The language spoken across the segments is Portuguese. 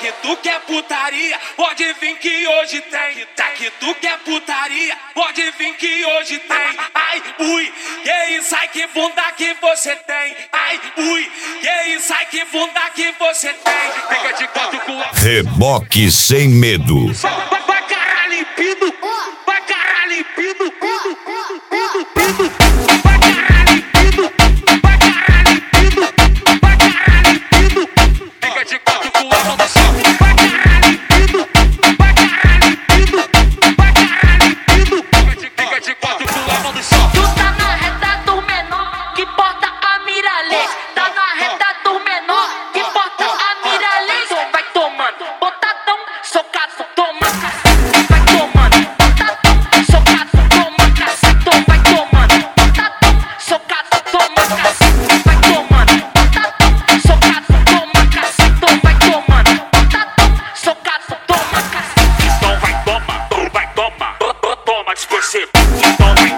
que tu quer putaria, pode vir que hoje tem. Tá que tu quer putaria, pode vir que hoje tem. Ai, ui, e isso, ai que bunda que você tem. Ai, ui, e isso, ai que bunda que você tem. Fica de quatro com a... Reboque sem medo. Vai caralho limpido, vai caralho limpido, pido, pido, pido, pido. Vai caralho limpido, vai caralho limpido, vai caralho limpido. Fica de quatro com a mão no chão. Vai caralho limpido, vai caralho limpido, vai caralho limpido. Fica de quatro com a mão no chão. Tu tá na reta do menor que porta a miralê. Tá na reta do menor que porta a miralê. Só vai tomando, botadão, socado, toma cacete. Vai tomando, botadão, socado, toma cacete. Vai tomando, botadão, socado, toma cacete. Vai tomando, botadão, socado, toma cacete. Vai tomando, botadão, socado, toma cacete. Então vai tomar, toma despercebido. Então vai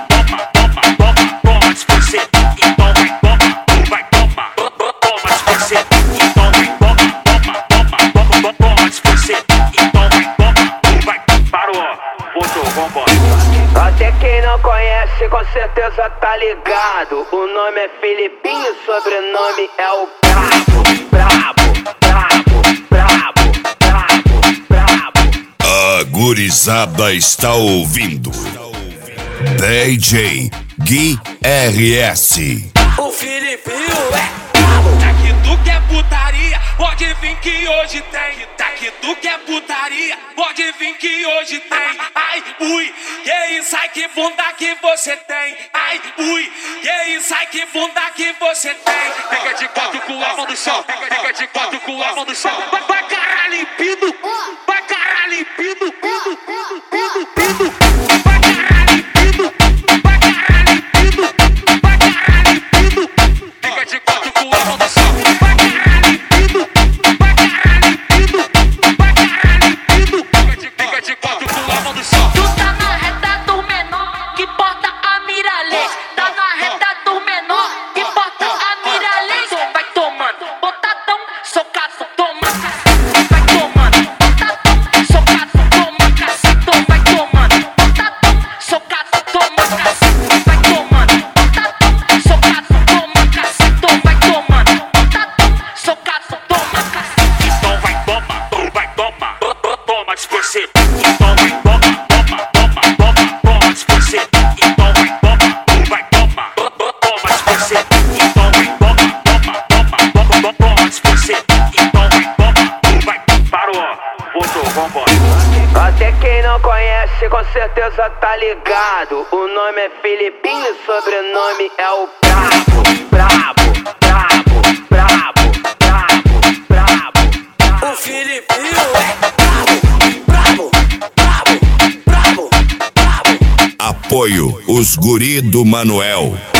toma despercebido. Então vai tomar, toma despercebido. Então vai toma despercebido. Então vai, parou, voltou, vambora. Até quem não conhece com certeza tá ligado. O nome é Filipinho, sobrenome é o Brabo. A gurizada está ouvindo. DJ Gui RS. O Filipinho é brabo. Tá que tu quer putaria, pode vir que hoje tem. Tá que tu quer putaria, pode vir que hoje tem. Ai, ui, e isso, ai que bunda que você tem. Ai, ui, e isso, ai que bunda que você tem. Fica de quatro com a mão no chão. Fica de quatro com a mão no chão. Vai caralho limpido, vai caralho limpido, pido, pido, pido, pido. Vai caralho limpido, vai caralho limpido, vai caralho limpido. Fica de quatro com a mão no chão. Vai caralho limpido, vai caralho limpido, vai caralho limpido. Fica de quatro com a mão no chão. Tu tá na reta do menor que porta a miralê. Tá na reta do menor que porta a miralê. Só vai tomando, botadão, socado, toma cacete. Vai tomando, botadão, socado, toma cacete. Vai tomando, botadão, socado, toma cacete. Vai tomando, botadão, socado, toma cacete. Vai tomando, botadão, socado, toma cacete. Então vai tomar, toma despercebido. Então vai toma despercebido. Então vai tomar, toma despercebido. Então vai toma despercebido. Então vai, parou, voltou, vambora. Até quem não conhece com certeza tá ligado. O nome é Filipinho, sobrenome é o Brabo. O Filipinho é brabo. Apoio os guri do Manuel.